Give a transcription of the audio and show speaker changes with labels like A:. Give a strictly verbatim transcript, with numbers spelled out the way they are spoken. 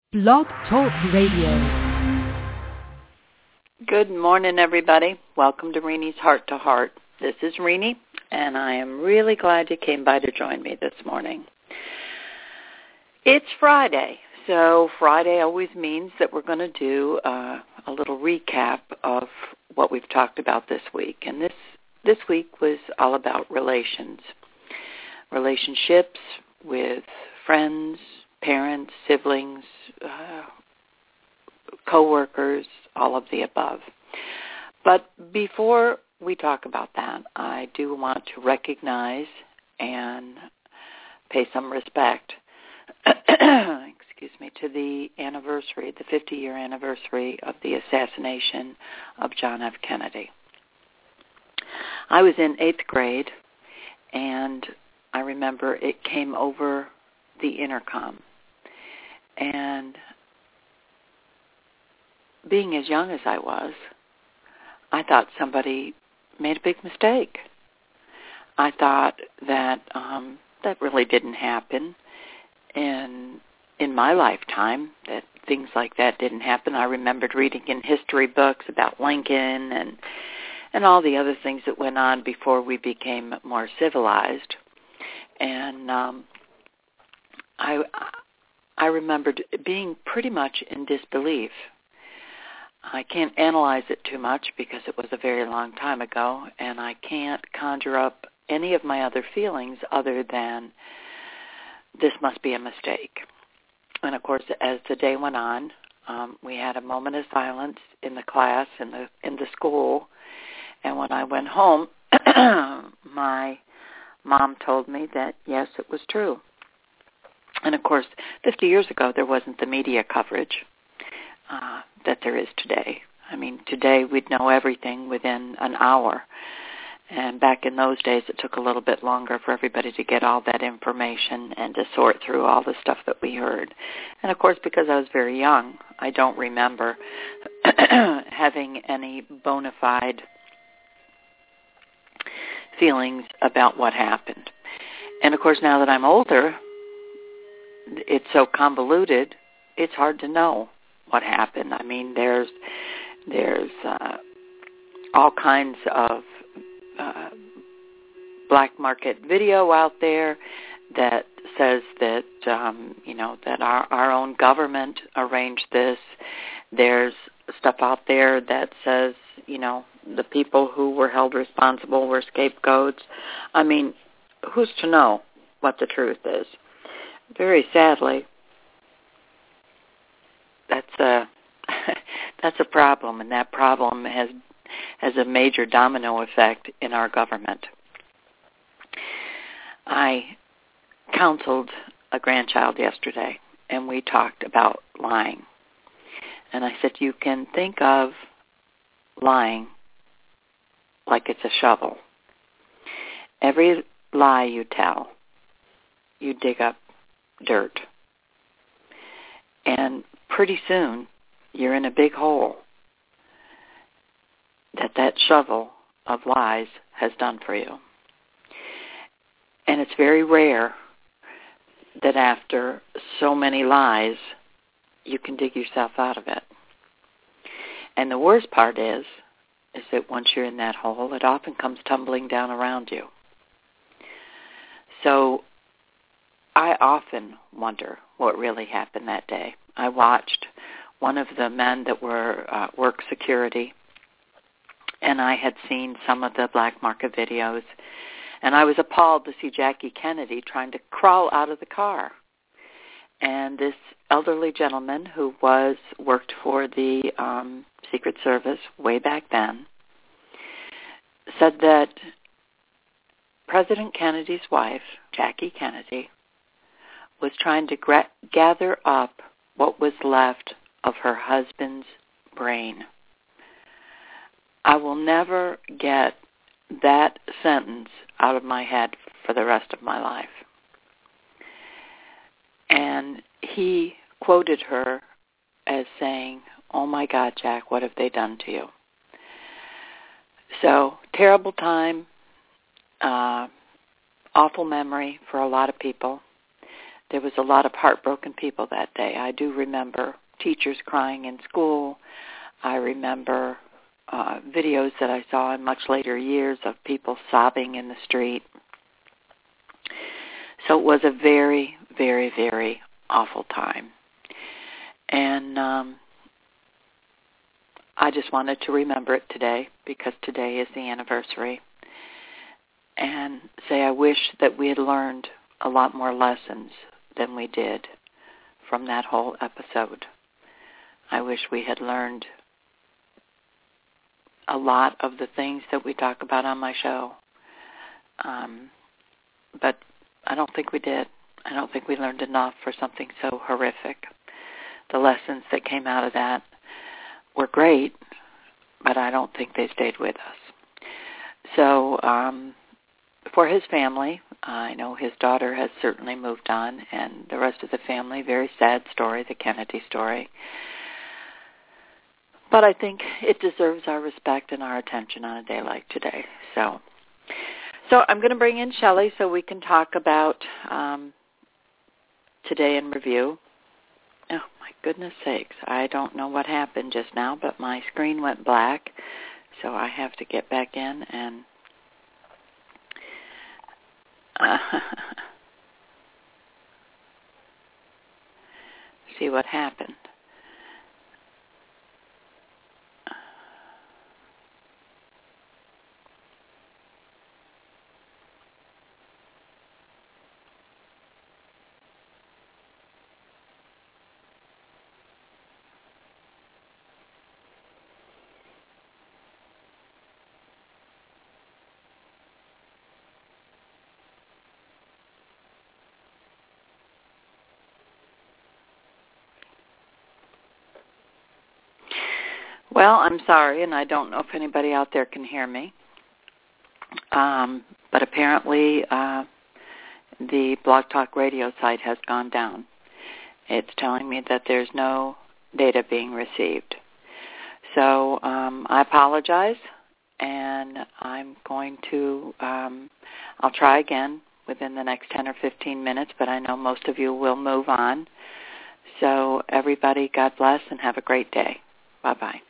A: Blog Talk Radio.
B: Good morning, everybody. Welcome to Renie's Heart to Heart. This is Renie, and I am really glad you came by to join me this morning. It's Friday, so Friday always means that we're going to do uh, a little recap of what we've talked about this week. And this, this week was all about relations, relationships with friends, parents, siblings, uh, co-workers, all of the above. But before we talk about that, I do want to recognize and pay some respect, excuse me, to the anniversary, the fifty-year anniversary of the assassination of John F. Kennedy. I was in eighth grade, and I remember it came over the intercom. And being as young as I was, I thought somebody made a big mistake. I thought that um, that really didn't happen in in my lifetime, that things like that didn't happen. I remembered reading in history books about Lincoln and and all the other things that went on before we became more civilized. And um, I I remembered being pretty much in disbelief. I can't analyze it too much because it was a very long time ago, and I can't conjure up any of my other feelings other than this must be a mistake. And, of course, as the day went on, um, we had a moment of silence in the class, in the in the school, and when I went home, my mom told me that, yes, it was true. And, of course, fifty years ago, there wasn't the media coverage uh, that there is today. I mean, today we'd know everything within an hour. And back in those days, it took a little bit longer for everybody to get all that information and to sort through all the stuff that we heard. And, of course, because I was very young, I don't remember having any bona fide feelings about what happened. And, of course, now that I'm older, it's so convoluted, it's hard to know what happened. I mean, there's there's uh, all kinds of uh, black market video out there that says that, um, you know, that our, our own government arranged this. There's stuff out there that says, you know, the people who were held responsible were scapegoats. I mean, who's to know what the truth is? Very sadly, that's a that's a problem, and that problem has has a major domino effect in our government. I counseled a grandchild yesterday, and we talked about lying. And I said, you can think of lying like it's a shovel. Every lie you tell, you dig up dirt. And pretty soon, you're in a big hole that that shovel of lies has done for you. And it's very rare that after so many lies, you can dig yourself out of it. And the worst part is, is that once you're in that hole, it often comes tumbling down around you. So I often wonder what really happened that day. I watched one of the men that were uh, work security, and I had seen some of the black market videos, and I was appalled to see Jackie Kennedy trying to crawl out of the car. And this elderly gentleman who was worked for the um, Secret Service way back then said that President Kennedy's wife, Jackie Kennedy, was trying to gra- gather up what was left of her husband's brain. I will never get that sentence out of my head for the rest of my life. And he quoted her as saying, "Oh my God, Jack, what have they done to you?" So, terrible time, uh, awful memory for a lot of people. there was a lot of heartbroken people that day. I do remember teachers crying in school. I remember uh, videos that I saw in much later years of people sobbing in the street. So it was a very, very, very awful time. And um, I just wanted to remember it today because today is the anniversary, and say I wish that we had learned a lot more lessons than we did from that whole episode. I wish we had learned a lot of the things that we talk about on my show. Um, but I don't think we did. I don't think we learned enough for something so horrific. The lessons that came out of that were great, but I don't think they stayed with us. So um, for his family, I know his daughter has certainly moved on, and the rest of the family, very sad story, the Kennedy story. But I think it deserves our respect and our attention on a day like today. So so I'm going to bring in Shelley so we can talk about um, today in review. Oh, my goodness sakes. I don't know what happened just now, but my screen went black, so I have to get back in and uh, see what happened. Well, I'm sorry, and I don't know if anybody out there can hear me. Um, but apparently uh, the Blog Talk Radio site has gone down. It's telling me that there's no data being received. So um, I apologize, and I'm going to, um, I'll try again within the next ten or fifteen minutes, but I know most of you will move on. So everybody, God bless, and have a great day. Bye-bye.